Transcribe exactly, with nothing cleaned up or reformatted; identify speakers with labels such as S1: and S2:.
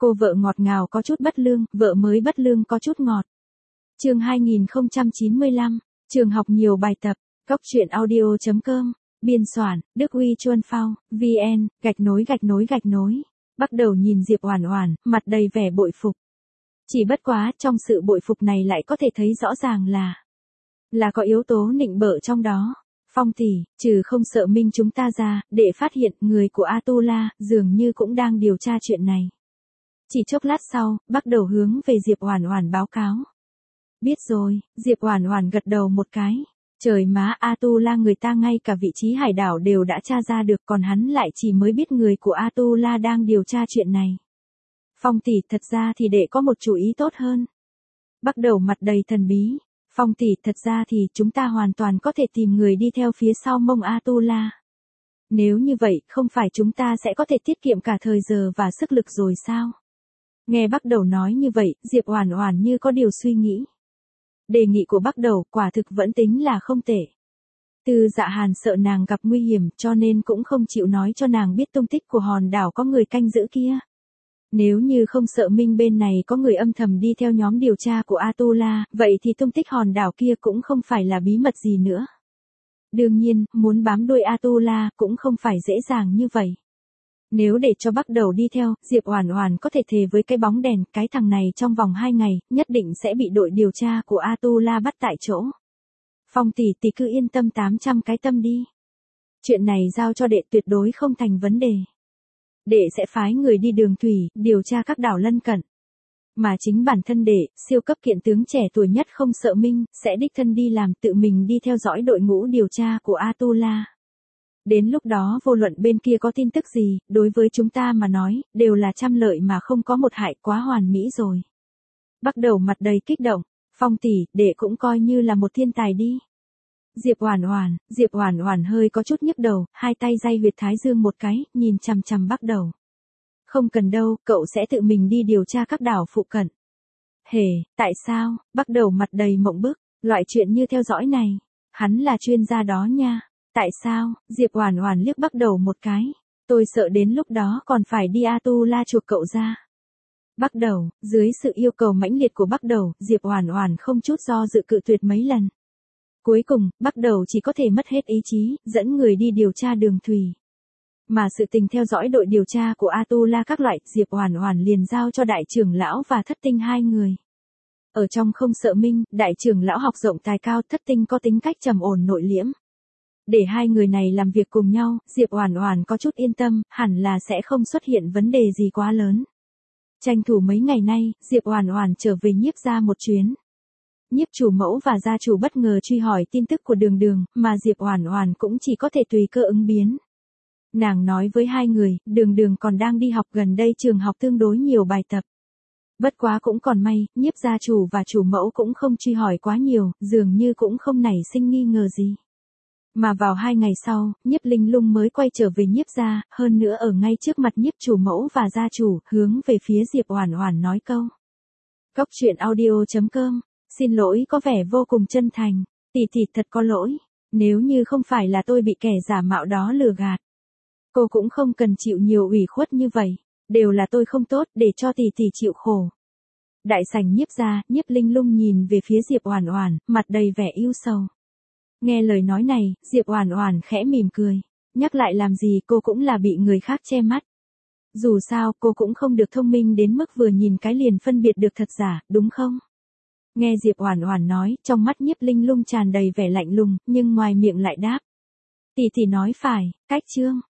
S1: Cô vợ ngọt ngào có chút bất lương, vợ mới bất lương có chút ngọt. Chương hai nghìn không trăm chín mươi lăm, trường học nhiều bài tập, cóc truyện audio chấm com, biên soạn, Đức Uy Chuân Phao, vn, gạch nối gạch nối gạch nối. Bắt đầu nhìn Diệp Oản Oản, mặt đầy vẻ bội phục. Chỉ bất quá, trong sự bội phục này lại có thể thấy rõ ràng là là có yếu tố nịnh bợ trong đó. Phong tỷ, trừ không sợ minh chúng ta ra, để phát hiện người của Atula, dường như cũng đang điều tra chuyện này. Chỉ chốc lát sau, bắt đầu hướng về Diệp Oản Oản báo cáo. Biết rồi, Diệp Oản Oản gật đầu một cái. Trời má, Atula người ta ngay cả vị trí hải đảo đều đã tra ra được, còn hắn lại chỉ mới biết người của Atula đang điều tra chuyện này. Phong tỷ, thật ra thì đệ có một chủ ý tốt hơn. Bắt đầu mặt đầy thần bí. Phong tỷ, thật ra thì chúng ta hoàn toàn có thể tìm người đi theo phía sau mông Atula. Nếu như vậy, không phải chúng ta sẽ có thể tiết kiệm cả thời giờ và sức lực rồi sao? Nghe Bắt Đầu nói như vậy, Diệp Oản Oản như có điều suy nghĩ. Đề nghị của Bắt Đầu quả thực vẫn tính là không tệ. Tư Dạ Hàn sợ nàng gặp nguy hiểm cho nên cũng không chịu nói cho nàng biết tung tích của hòn đảo có người canh giữ kia. Nếu như không sợ Minh bên này có người âm thầm đi theo nhóm điều tra của Atula, vậy thì tung tích hòn đảo kia cũng không phải là bí mật gì nữa. Đương nhiên, muốn bám đuôi Atula cũng không phải dễ dàng như vậy. Nếu để cho Bắt Đầu đi theo, Diệp Oản Oản có thể thề với cái bóng đèn, cái thằng này trong vòng hai ngày, nhất định sẽ bị đội điều tra của Atula bắt tại chỗ. Phong tỷ tỷ cứ yên tâm tám trăm cái tâm đi. Chuyện này giao cho đệ tuyệt đối không thành vấn đề. Đệ sẽ phái người đi đường thủy, điều tra các đảo lân cận. Mà chính bản thân đệ, siêu cấp kiện tướng trẻ tuổi nhất không sợ Minh, sẽ đích thân đi làm tự mình đi theo dõi đội ngũ điều tra của Atula. Đến lúc đó vô luận bên kia có tin tức gì, đối với chúng ta mà nói, đều là trăm lợi mà không có một hại, quá hoàn mỹ rồi. Bắt Đầu mặt đầy kích động. Phong tỷ, đệ cũng coi như là một thiên tài đi. Diệp Oản Oản, Diệp Oản Oản hơi có chút nhức đầu, hai tay day huyệt thái dương một cái, nhìn chằm chằm Bắt Đầu. Không cần đâu, cậu sẽ tự mình đi điều tra các đảo phụ cận. Hề, tại sao? Bắt Đầu mặt đầy mộng bức, loại chuyện như theo dõi này, hắn là chuyên gia đó nha. Tại sao? Diệp Oản Oản liếc Bắt Đầu một cái. Tôi sợ đến lúc đó còn phải đi Atula chuộc cậu ra. Bắt Đầu, dưới sự yêu cầu mãnh liệt của Bắt Đầu, Diệp Oản Oản không chút do dự cự tuyệt mấy lần. Cuối cùng, Bắt Đầu chỉ có thể mất hết ý chí, dẫn người đi điều tra đường thủy. Mà sự tình theo dõi đội điều tra của Atula các loại, Diệp Oản Oản liền giao cho đại trưởng lão và Thất Tinh hai người. Ở trong không sợ Minh, đại trưởng lão học rộng tài cao, Thất Tinh có tính cách trầm ổn nội liễm. Để hai người này làm việc cùng nhau, Diệp Oản Oản có chút yên tâm, hẳn là sẽ không xuất hiện vấn đề gì quá lớn. Tranh thủ mấy ngày nay, Diệp Oản Oản trở về Nhiếp gia một chuyến. Nhiếp chủ mẫu và gia chủ bất ngờ truy hỏi tin tức của Đường Đường, mà Diệp Oản Oản cũng chỉ có thể tùy cơ ứng biến. Nàng nói với hai người, Đường Đường còn đang đi học, gần đây trường học tương đối nhiều bài tập. Bất quá cũng còn may, Nhiếp gia chủ và chủ mẫu cũng không truy hỏi quá nhiều, dường như cũng không nảy sinh nghi ngờ gì. Mà vào hai ngày sau, Nhiếp Linh Lung mới quay trở về Nhiếp gia, hơn nữa ở ngay trước mặt Nhiếp chủ mẫu và gia chủ, hướng về phía Diệp Oản Oản nói câu. Cóc truyện audio chấm com, xin lỗi có vẻ vô cùng chân thành, tỷ tỷ thật có lỗi, nếu như không phải là tôi bị kẻ giả mạo đó lừa gạt. Cô cũng không cần chịu nhiều ủy khuất như vậy, đều là tôi không tốt để cho tỷ tỷ chịu khổ. Đại sảnh Nhiếp gia, Nhiếp Linh Lung nhìn về phía Diệp Oản Oản, mặt đầy vẻ ưu sầu. Nghe lời nói này, Diệp Oản Oản khẽ mỉm cười, nhắc lại làm gì cô cũng là bị người khác che mắt. Dù sao cô cũng không được thông minh đến mức vừa nhìn cái liền phân biệt được thật giả, đúng không? Nghe Diệp Oản Oản nói, trong mắt Nhiếp Linh Lung tràn đầy vẻ lạnh lùng, nhưng ngoài miệng lại đáp. Tỷ tỷ nói phải, cách chương,